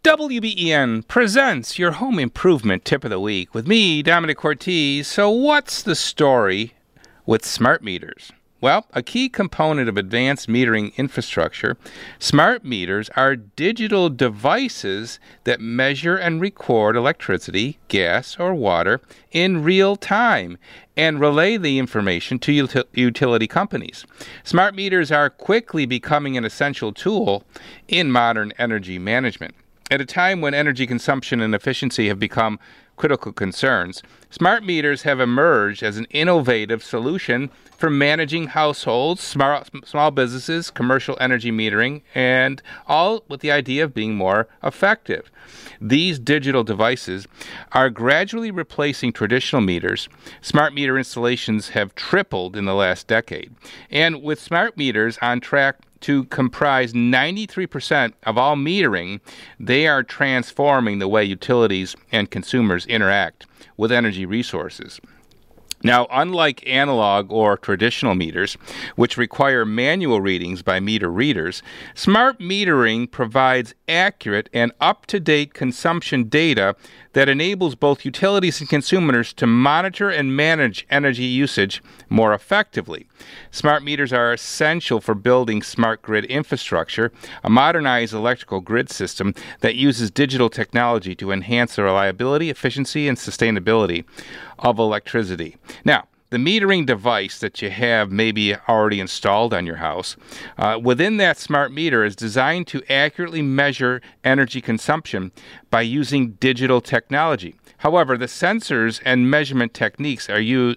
WBEN presents your home improvement tip of the week with me, Dominic Ortiz. So what's the story with smart meters? Well, a key component of advanced metering infrastructure, smart meters are digital devices that measure and record electricity, gas, or water in real time and relay the information to utility companies. Smart meters are quickly becoming an essential tool in modern energy management. At a time when energy consumption and efficiency have become critical concerns, smart meters have emerged as an innovative solution for managing households, small businesses, commercial energy metering, and all with the idea of being more effective. These digital devices are gradually replacing traditional meters. Smart meter installations have tripled in the last decade. And with smart meters on track to comprise 93% of all metering, they are transforming the way utilities and consumers interact with energy resources. Now, unlike analog or traditional meters, which require manual readings by meter readers, smart metering provides accurate and up-to-date consumption data that enables both utilities and consumers to monitor and manage energy usage more effectively. Smart meters are essential for building smart grid infrastructure, a modernized electrical grid system that uses digital technology to enhance the reliability, efficiency, and sustainability of electricity. Now, the metering device that you have maybe already installed on your house, within that smart meter is designed to accurately measure energy consumption by using digital technology. However, the sensors and measurement techniques you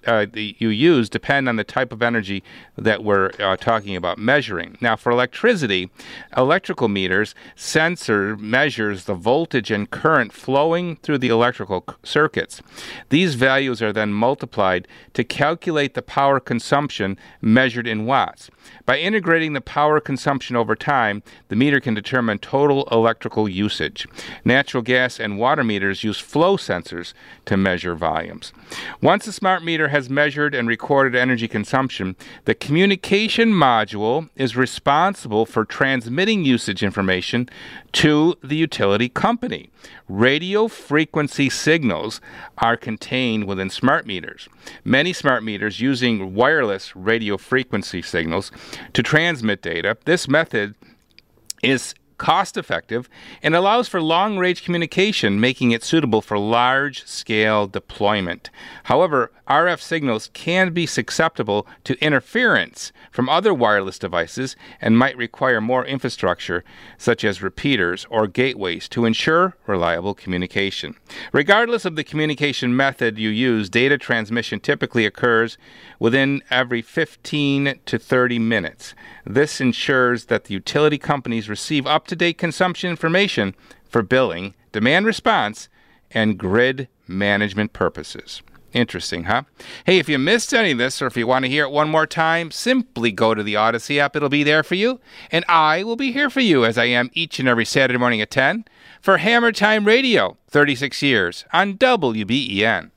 use depend on the type of energy that we're talking about measuring. Now, for electrical meters, sensor measures the voltage and current flowing through the electrical circuits. These values are then multiplied to calculate the power consumption measured in watts. By integrating the power consumption over time, the meter can determine total electrical usage. Natural gas and water meters use flow sensors to measure volumes. Once a smart meter has measured and recorded energy consumption, the communication module is responsible for transmitting usage information to the utility company. Radio frequency signals are contained within smart meters. Many smart meters using wireless radio frequency signals to transmit data. This method is cost-effective and allows for long-range communication, making it suitable for large-scale deployment. However, RF signals can be susceptible to interference from other wireless devices and might require more infrastructure, such as repeaters or gateways, to ensure reliable communication. Regardless of the communication method you use, data transmission typically occurs within every 15 to 30 minutes. This ensures that the utility companies receive up-to-date consumption information for billing, demand response, and grid management purposes. Interesting, huh? Hey, if you missed any of this or if you want to hear it one more time, simply go to the Odyssey app. It'll be there for you. And I will be here for you as I am each and every Saturday morning at 10 for Hammer Time Radio, 36 years on WBEN.